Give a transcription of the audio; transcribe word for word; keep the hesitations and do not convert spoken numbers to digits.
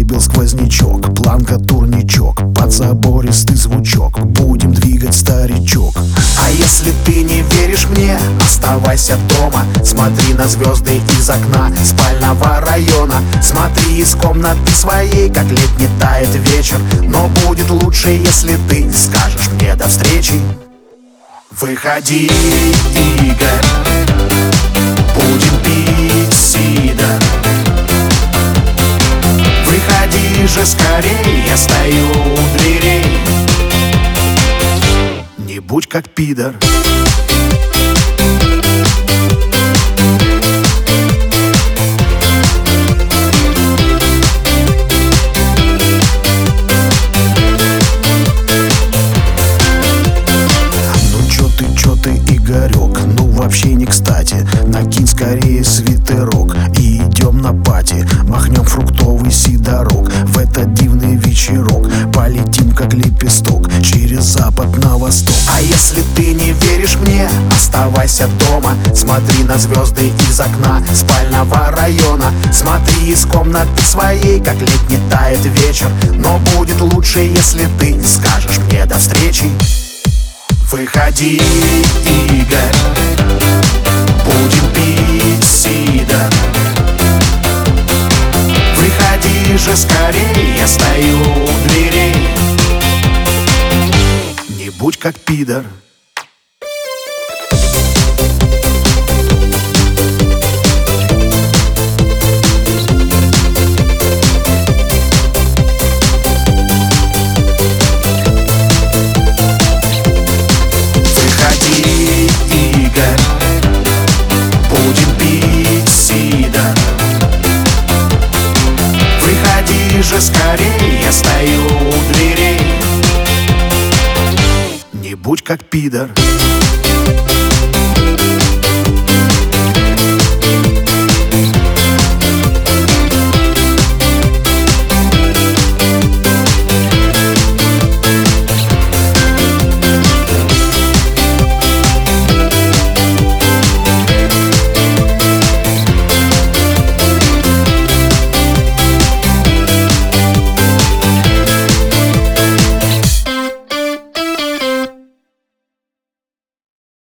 выбил сквознячок, планка турничок, под забористый звучок, будем двигать старичок. А если ты не веришь мне, оставайся дома, смотри на звезды из окна спального района. Смотри из комнаты своей, как летний тает вечер. Но будет лучше, если ты скажешь мне до встречи. Выходи, Игорь, будем пить сидр. Выходи же скорей, я стою у дверей. Не будь как пидор. Ну вообще не кстати, накинь скорее свитерок и идем на пати, махнем фруктовый сидорок. В этот дивный вечерок полетим как лепесток через запад на восток. А если ты не веришь мне, оставайся дома, смотри на звезды из окна спального района. Смотри из комнаты своей, как летний тает вечер. Но будет лучше, если ты скажешь мне до встречи. Выходи, Игорь, будем пить сидр. Выходи же скорей, я стою у дверей. Не будь как пидор. Же скорей, я стою у дверей. Не будь как пидор.